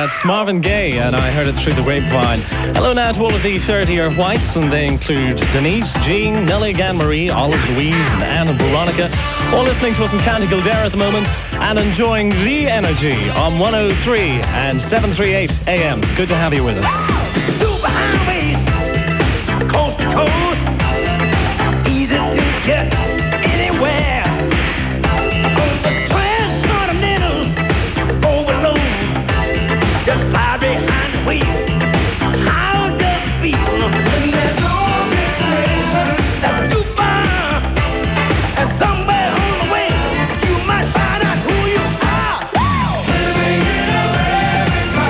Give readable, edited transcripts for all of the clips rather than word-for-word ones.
That's Marvin Gaye, and I heard it through the grapevine. Hello now to all of the 30-year whites, and they include Denise, Jean, Nellie, Anne-Marie, Olive, Louise, and Anne and Veronica, all listening to us in County Kildare at the moment and enjoying the energy on 103 and 738 AM. Good to have you with us. Super highways, coast to coast, easy to get anywhere. On the transcontinental overload, just slide behind the wheel. How does it feel when there's no destination that's too far? And somewhere on the way, you might find out who you are. Living in America.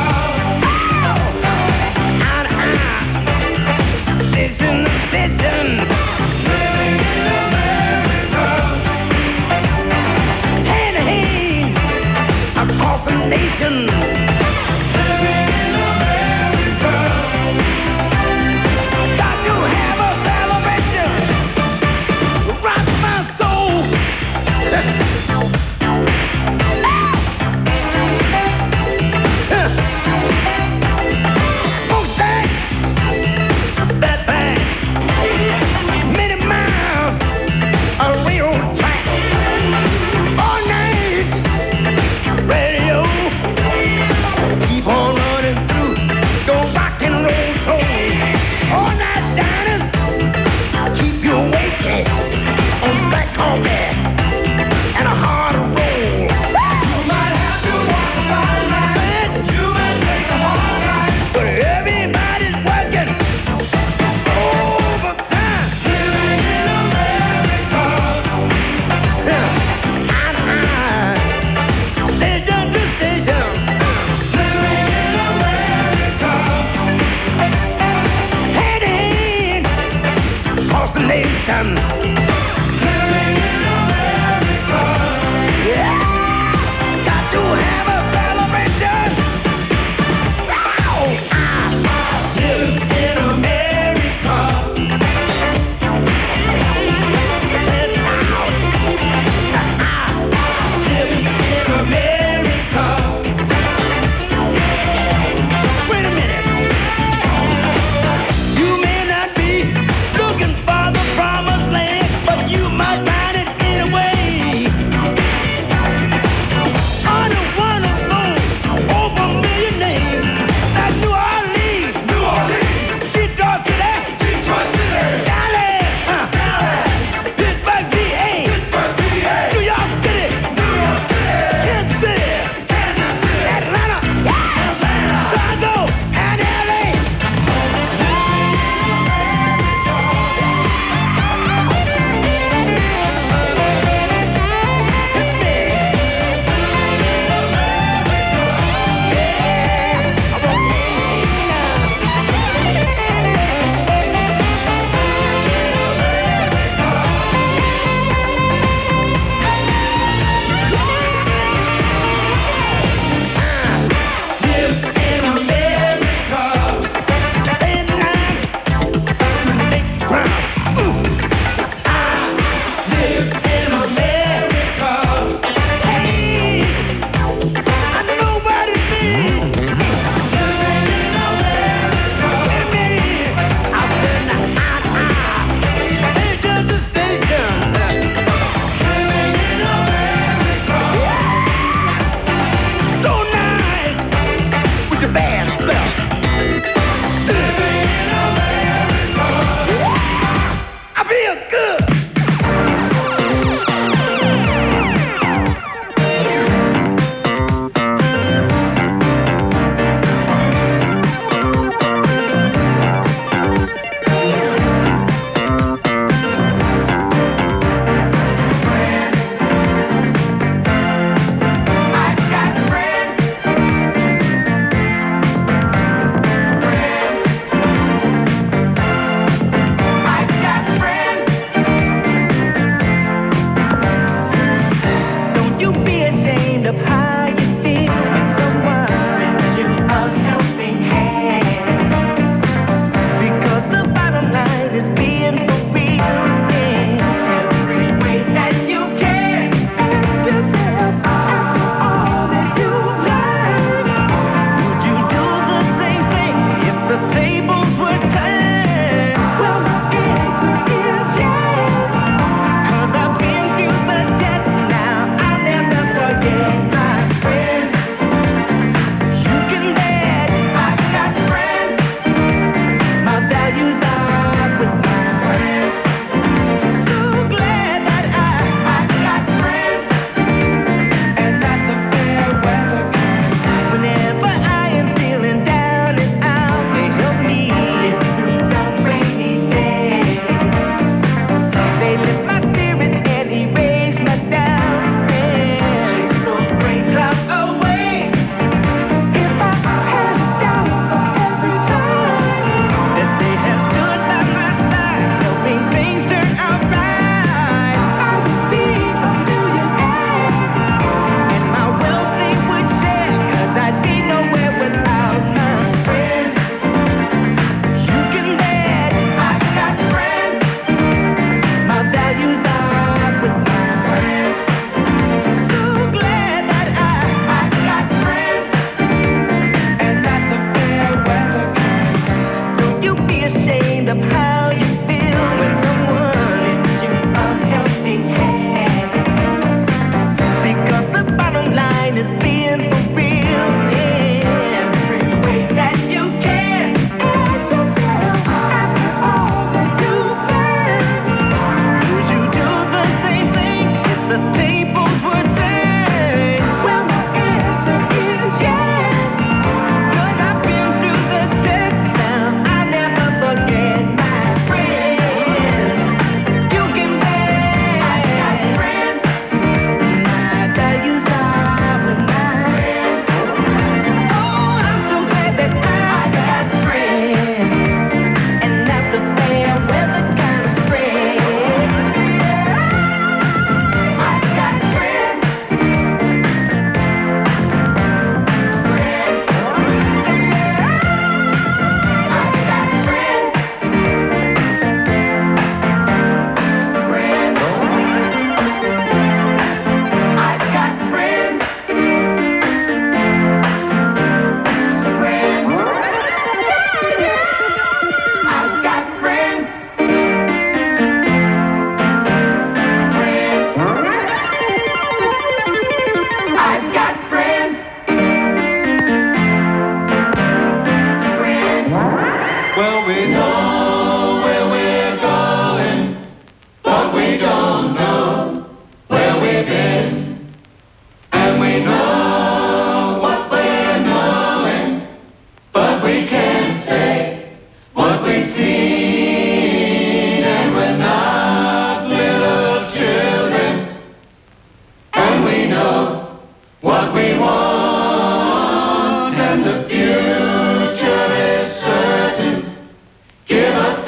Listen, listen. Living in America. Hand in hand across the nation. Living in America. Got to have a celebration. Rock my soul. That bang, many miles, a railroad track, all night, radio, keep on running through, your rock and roll soul, all night diners, keep you awake on black coffee and a hard roll. You might have to walk a fine line, you might take a hard ride, but everybody's working overtime. Living in America. Station to station. Living in America. Hand in hand across the nation. Living in America. Yeah. Got to have a celebration. I live in America. Said loud. I live in America. Wait a minute. You may not be looking for the promised land, Give us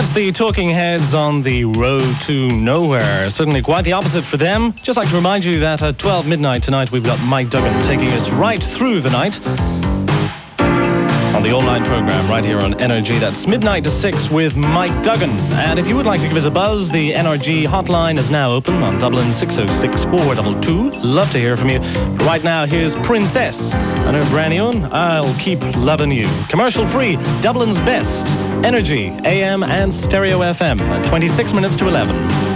That's the Talking Heads on the road to nowhere. Certainly quite the opposite for them. Just like to remind you that at 12 midnight tonight we've got Mike Duggan taking us right through the night on the all-night program right here on NRG. That's midnight to 6 with Mike Duggan. And if you would like to give us a buzz, the NRG hotline is now open on Dublin 606-422. Love to hear from you. But right now, here's Princess and her brand new one, I'll Keep Loving You. Commercial-free, Dublin's best. Energy, AM and Stereo FM at 26 minutes to 11.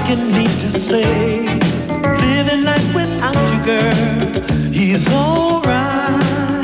asking me to say, living life without you, girl, he's alright.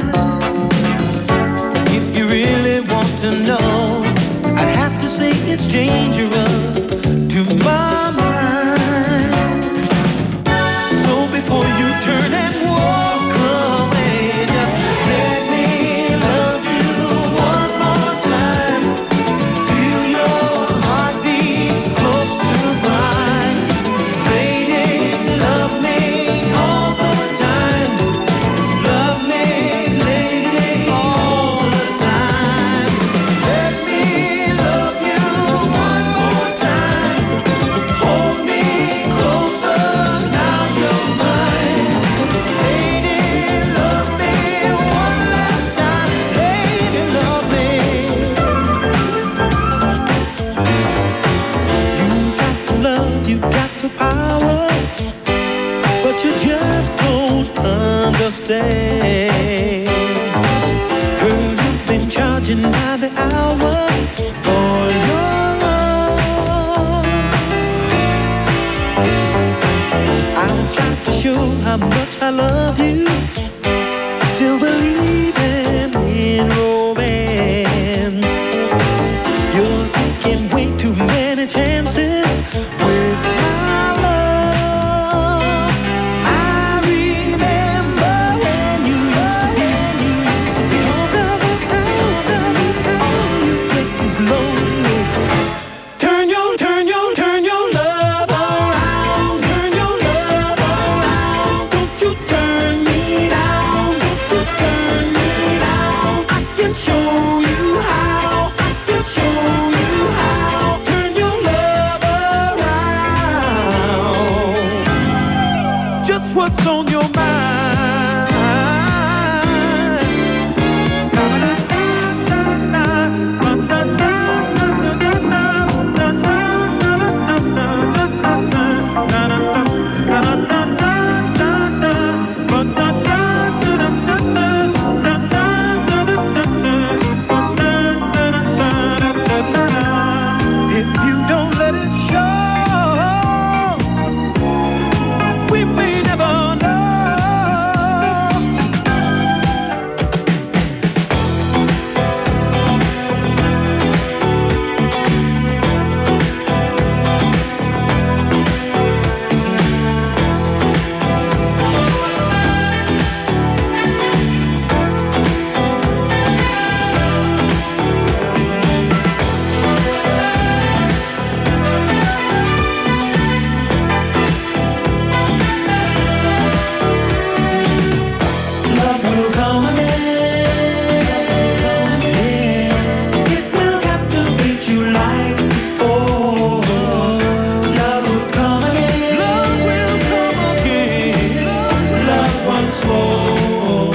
If you really want to know, I'd have to say it's dangerous to my mind. So before you turn and walk away, just let me love you one more time. Feel your heartbeat close to mine. Lady, love me all the time. Love me, lady, all the time. Let me love you one more time. Hold me closer, now you're mine. Lady, love me one last time. Lady, love me. You got the love, you got the power, but you just don't understand. Girl, you've been charging by the hour for your love. I tried to show how much I love you, still believing in romance. You're taking way too many chances with my love. I remember when you used to talk of the time you place lonely. Turn your love around. Turn your love around. Don't you turn me down. Don't you turn me down. I can show you how. I can show you how. Turn your love around. Just what's on your mind. If you don't let it show, we may never know. Love will come again. It will captivate you like before. Love will come again. Love will come again. Love once more.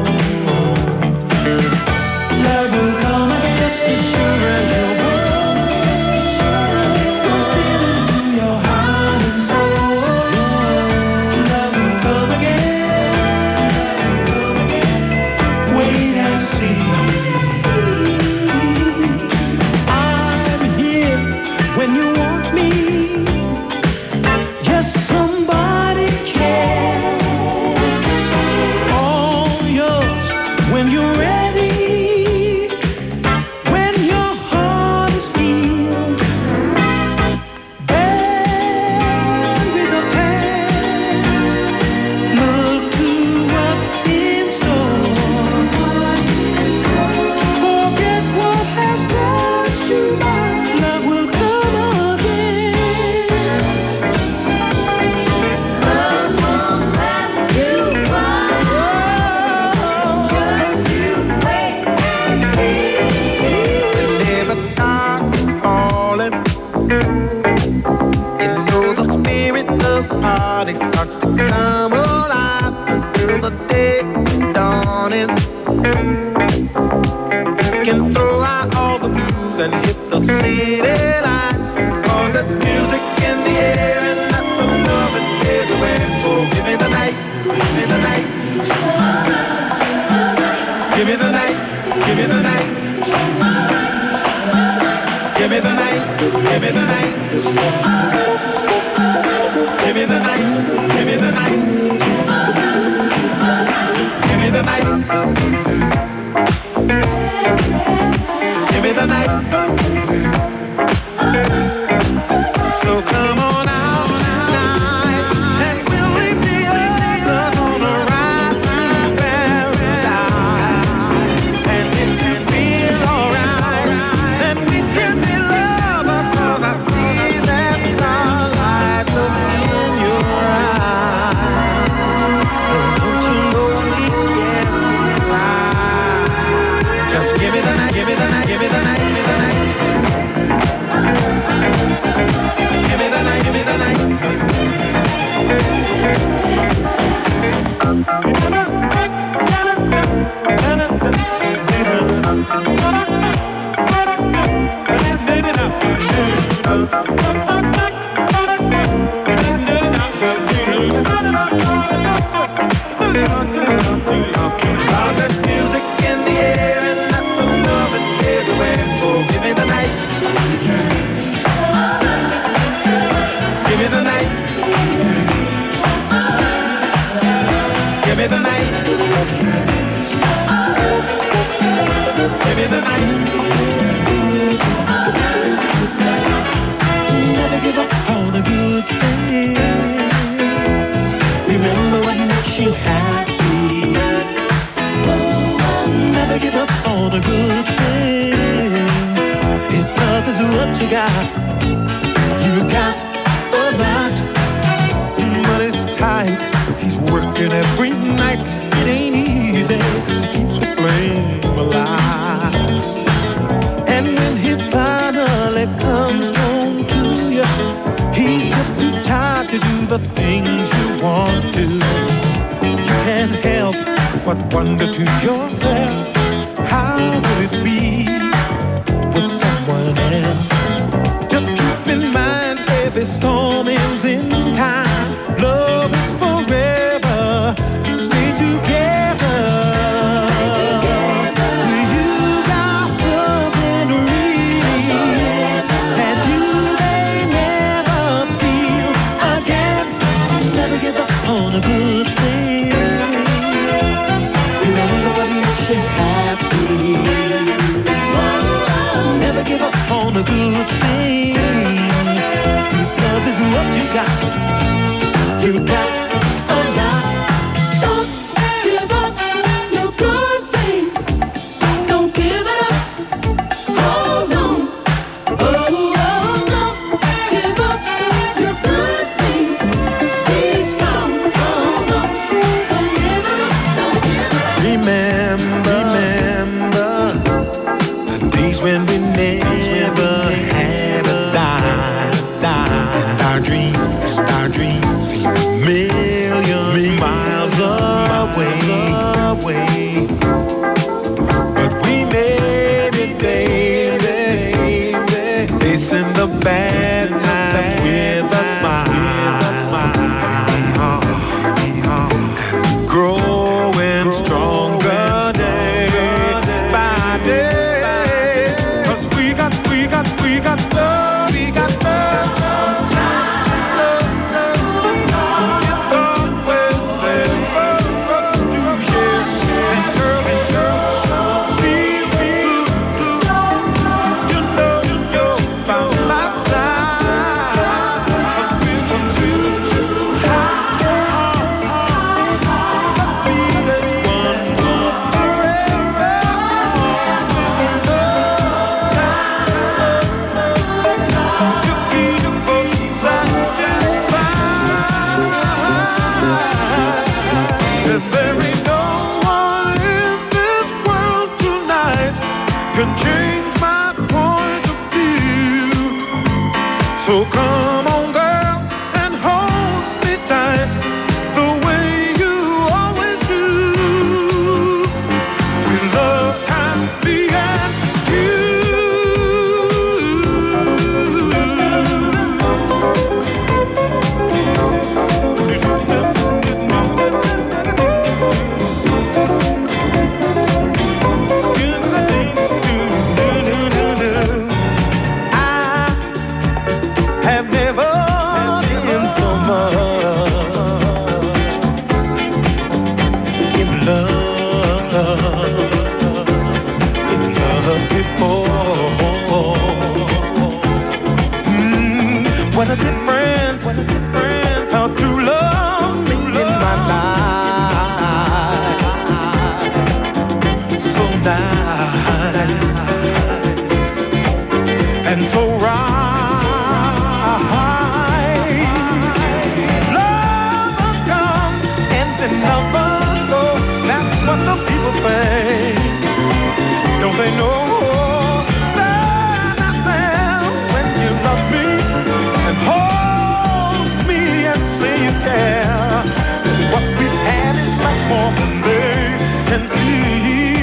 Love will come again. Just as sure as your world goes into your heart and soul. Love will come again. Wait and see. I'm here when you want me. Yes, somebody cares. All yours when you're ready. When your heart is filled, bury the past. Look to what's in store. Forget what has passed you by. Love will come again. Love won't let you run. Just you wait and see. Whenever dark is falling, you know the spirit of the party starts to come alive until the day is dawning. Can throw out all the blues and hit the city lights. Cause there's music in the air and lots of loving everywhere. So give me the night, give me the night. Give me the night, give me the night. Give me the night, give me the night. the night. So come on out tonight, and we'll leave the others on the ride to paradise. And it can feel alright, and we can be lovers, 'cause I see that starlight look in your eyes. And don't you know we can be right? Just give me the night, give me the night, give me the night, give me the night. Give me the night, give me the night. There's music in the air and lots of love is everywhere. So give me the night. Give me the night. Give me the night. Give me the night. Never give up on the good things. Remember what makes you happy. Never give up on the good things. If love is what you got a lot. But it's tight. He's working every night. It ain't easy to keep the flame alive. And when he finally comes home to you, he's just too tired to do the things you want to. You can't help but wonder to yourself, how would it be with someone else? Just keep in mind, every storm ends in time. Love is forever. Stay together. You got something real that you may never feel again. Never give up on a good thing. Remember what makes you happy. Never give up on a good thing. Love is what you got a lot. Don't give up your good thing. Don't give it up. Hold on. Oh, don't give up your good thing. Be strong. Hold on. Don't give it up. Don't give it up. Remember the days when we never had a dime. Our dreams seem a million miles away. But we made it, baby. Facing the bad times with a smile. Growing stronger day by day. 'Cause we got love, we got love. friends, how to love me in my life. So nice and so right. Love will come and then love will go. That's what the people say. Don't they know? What we've had is much more than they can see.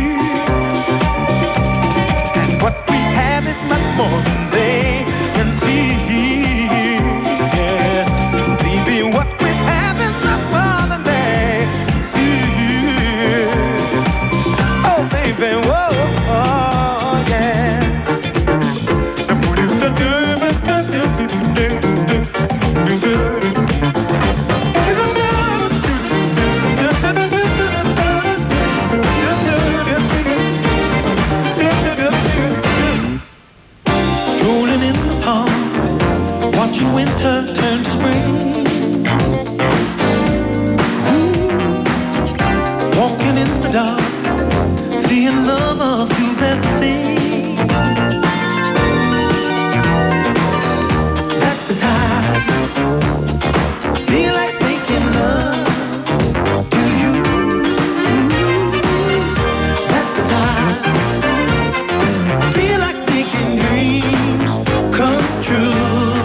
And what we have is much more than they can see. Yeah. Baby, what we have is much more than they can see. Oh, baby, whoa, oh, yeah. Watching winter turn to spring. Walking in the dark, seeing lovers do their thing. That's the time. Feel like making love to you. That's the time. Feel like making dreams come true.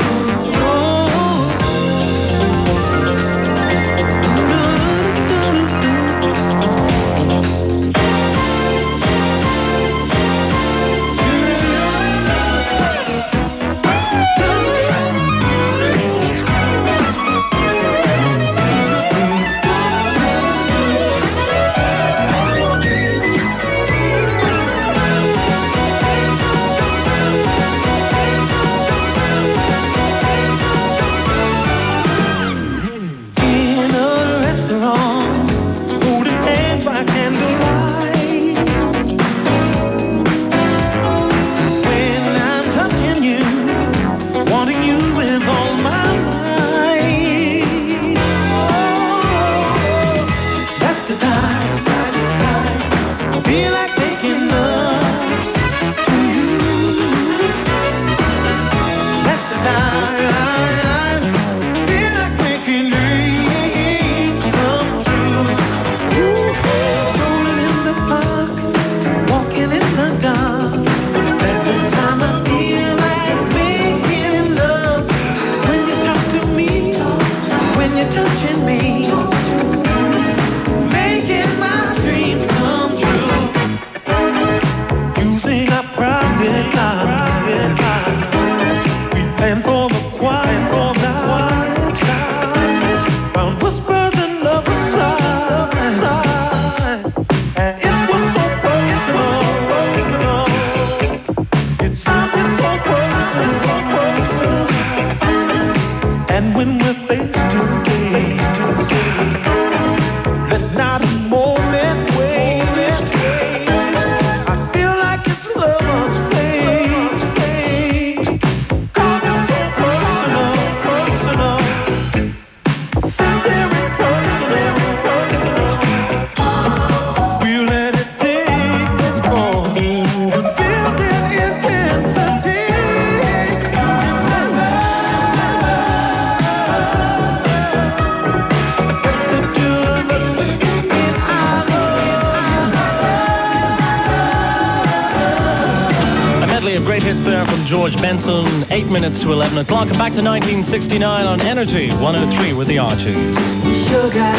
George Benson, 8 minutes to 11 o'clock, and back to 1969 on Energy 103 with the Archies. Sugar,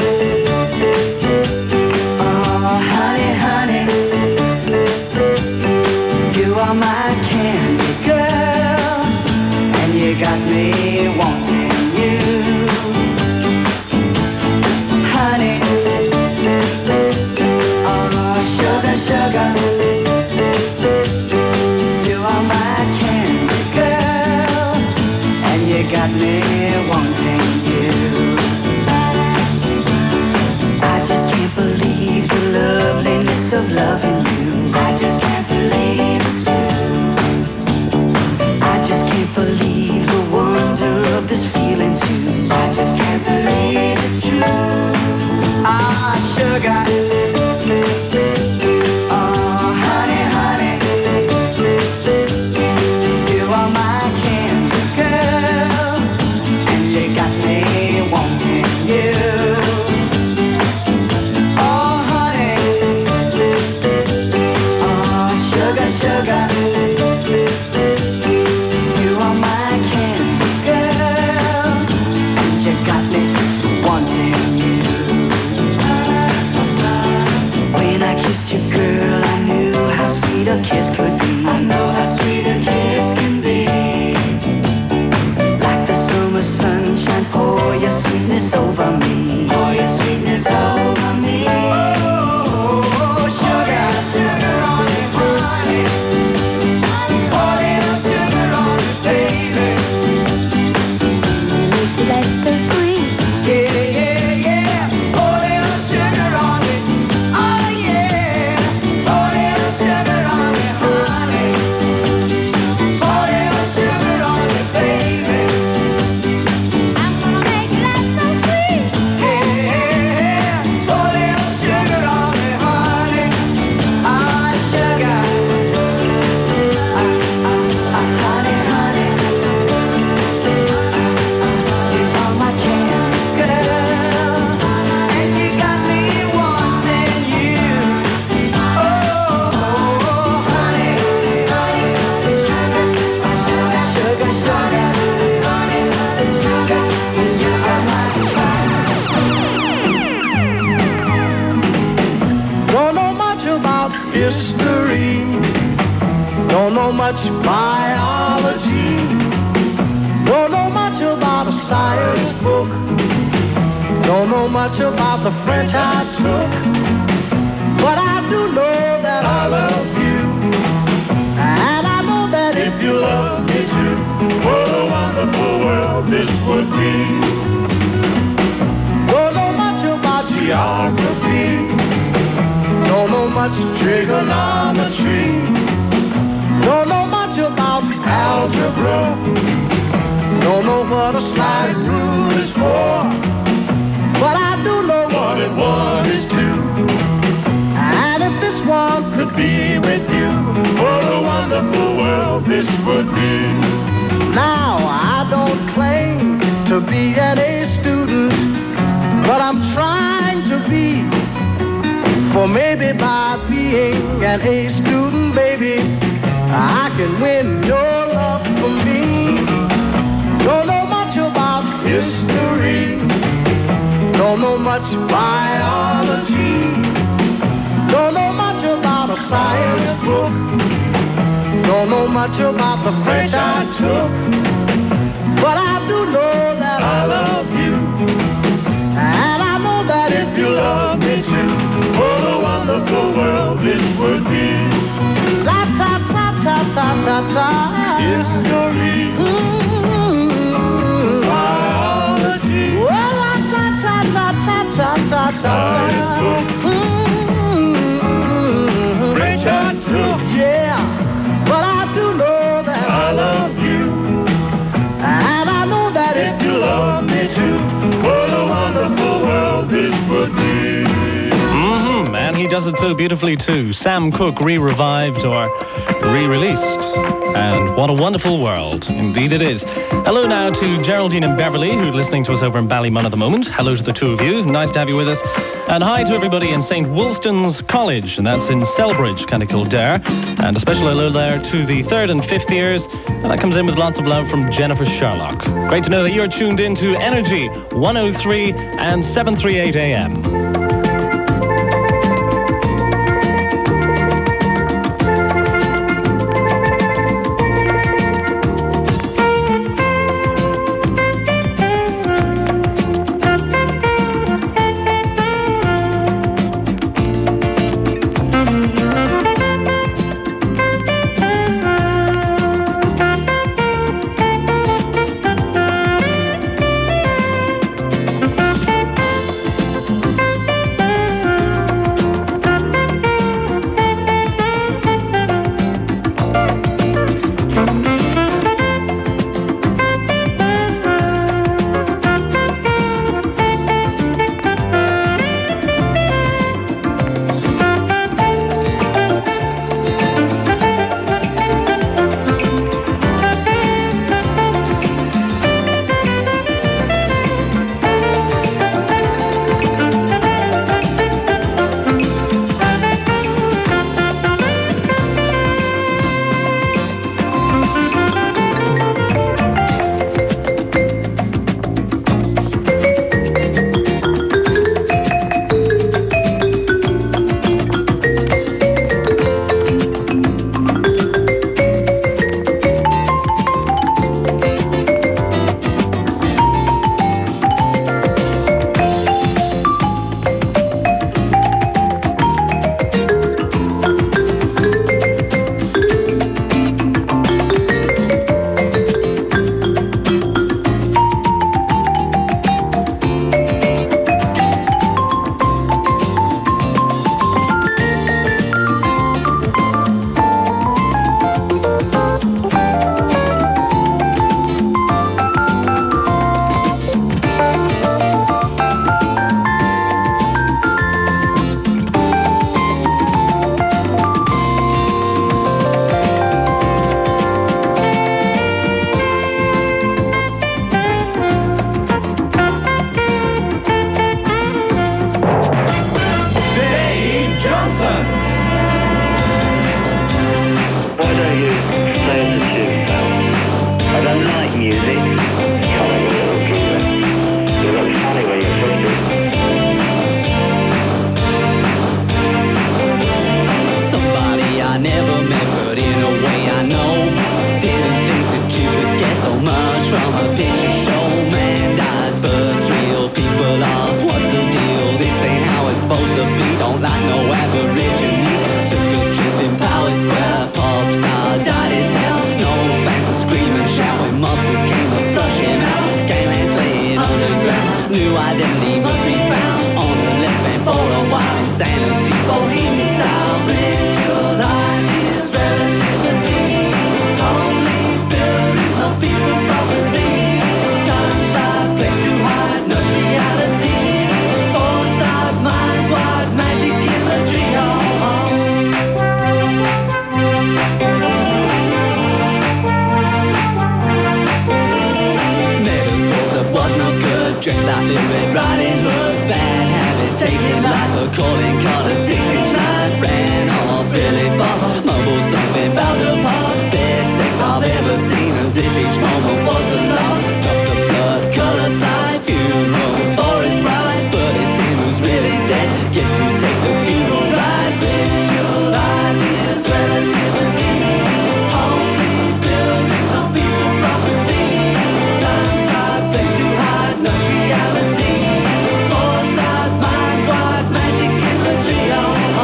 oh honey, honey, you are my candy girl, and you got me wanting you. Honey, oh sugar, sugar, you are my candy girl, and you got me wanting you. I just can't believe the loveliness of loving you. I just can't believe it's true. I just can't believe the wonder of this feeling. sweetness over me. Pour your sweetness over me. Oh, sugar, sugar on me, honey. Pour little sugar on me, baby. Make your life so sweet. Yeah, yeah, yeah. Pour little sugar on me. Oh, yeah. Pour little sugar on me, honey. Pour little sugar on me, baby. I'm gonna make your life so sweet. Yeah, pour little sugar on me, honey. Ah, sugar. Honey, honey. You are my candy girl, and you got me wanting you. Oh, honey, honey. Sugar, sugar, honey, sugar. You are my don't know much about history. Don't know much biology. Don't know much about a science book. Don't know much about the French I took. But I do know that I love you. And I know that if you love me too, what a wonderful world this would be. Don't know much about geography. Don't know much trigonometry. Don't know much about algebra. Don't know what a slide rule is for. But I do know 1 and 1 is 2. And if this one could be with you, what a wonderful world this would be. Now, I don't claim to be an A student, but I'm trying to be. For maybe by being an A student, baby, I can win your love for me. Don't know much about history. Don't know much biology. Don't know much about a science book. Don't know much about the French I took. But I do know that I love you. And I know that if you love me too, what a wonderful world this would be. La ta ta ta ta ta ta. History. Biology. Well, la ta ta ta ta ta ta ta. Science book. French I took. Yeah, but I do know that I love you. And I know that if you love me too, what a wonderful world this would be. And he does it so beautifully too. Sam Cooke re-revived or re-released. And what a wonderful world. Indeed it is. Hello now to Geraldine and Beverly, who are listening to us over in Ballymun at the moment. Hello to the two of you. Nice to have you with us. And hi to everybody in St. Wolstan's College, and that's in Selbridge, County Kildare. And a special hello there to the 3rd and 5th years. And that comes in with lots of love from Jennifer Sherlock. Great to know that you're tuned in to Energy 103 and 738 AM. like Little Red Riding Hood, bad habit, taking life, a calling card, a 6-inch line, ran off Billy Bob, mumbled something about the past, best sex I've ever seen, as if each moment was a love, drops of blood, colour slide, funeral for his bride, but it's him who's really dead, gets to take the funeral ride, ritual ideas, relativity, only building some people prophecy, times hard, place to hide, no reality, foresight, mind wide, magic imagery, oh, oh.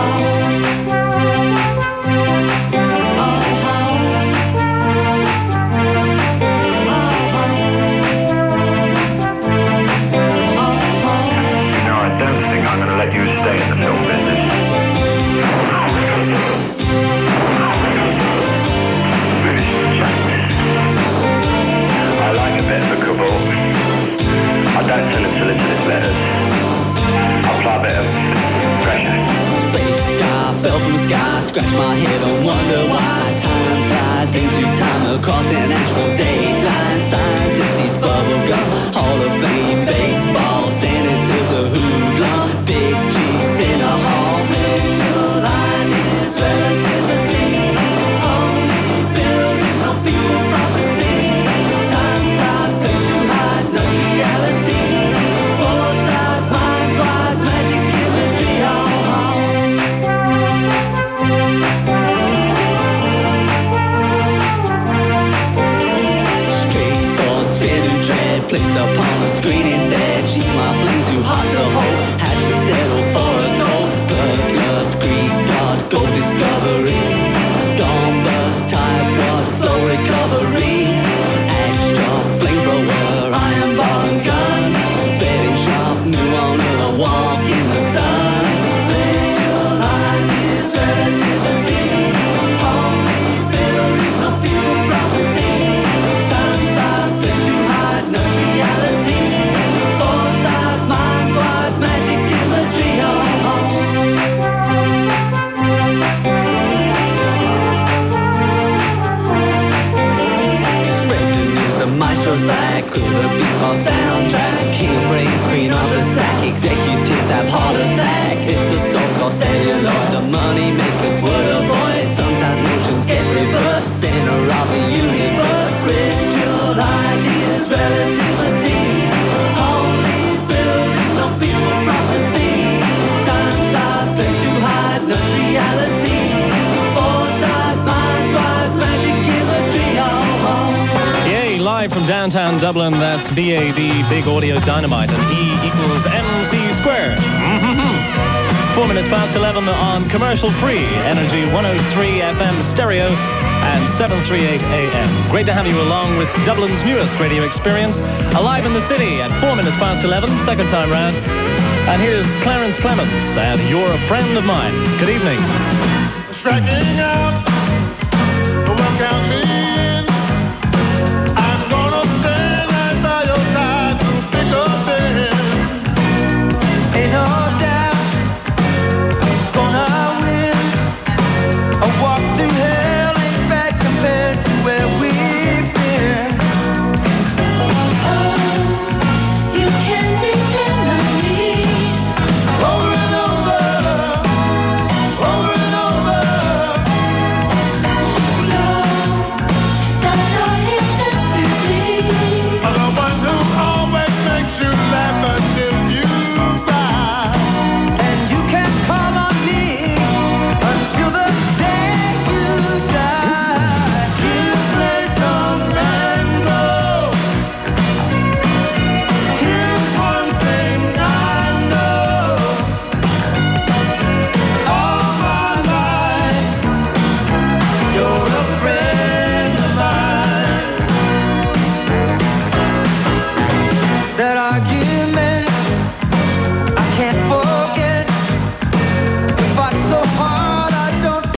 I don't think I'm going to let you stay in the film business. British Jack. I like a bit of a cabal. I don't send him solicited letters. I apply a bit of pressure. Space sky, fell from the sky, scratch my head and wonder why time slides into time across an astral dateline. Scientist eats bubble gum, Hall of Fame baseball, senators a hoodlum, big cheese in a hall. Ritual ideas, relativity, only building on people prophecy. Time slides, place to hide, no reality. Foresight, mind wide, magic imagery, oh, oh. Straight thoughts, fear to dread, placed upon the screen instead. She's my flame too hot to hold, had to settle for a cold. Burglars, Greek gods, gold discovery, dawn bust, type was slow recovery. Axe chop, flamethrower, iron bar and gun, betting shop, new owner, walk in the sun. Ritual ideas, relativity, only building no people prophecy. Time side, place to hide, no reality. Foresight, mind wide, magic imagery, oh, oh. Spreading news, the maestro's back, could have been our soundtrack. King of brains, queen of the sack, executives have heart attack. It's a song called celluloid, the money makers would avoid. Sometimes notions get reversed, center of the universe. Ritual ideas, relativity, only building on people prophecy. Time side, place to hide, no reality. Foresight, mind wide, magic imagery, oh, oh. Yay, live from downtown Dublin, that's BAD, Big Audio Dynamite, and E equals MC squared. 4 minutes past 11 on commercial free, Energy 103 FM stereo and 738 AM. Great to have you along with Dublin's newest radio experience, alive in the city at 4 minutes past 11, second time round. And here's Clarence Clemens and You're a Friend of Mine. Good evening. Striking out, work out mean. I'm gonna stand right by your side through thick or thin. Ain't no doubt, gonna win. A walk through hell ain't bad compared to where we've been. You can depend on me. Over and over, over and over. That I intend to be. The one who always makes you laugh until you cry. And you can call on me until the day you die. Years may come and go. Here's one thing I know. All my life, you're a friend of mine. That I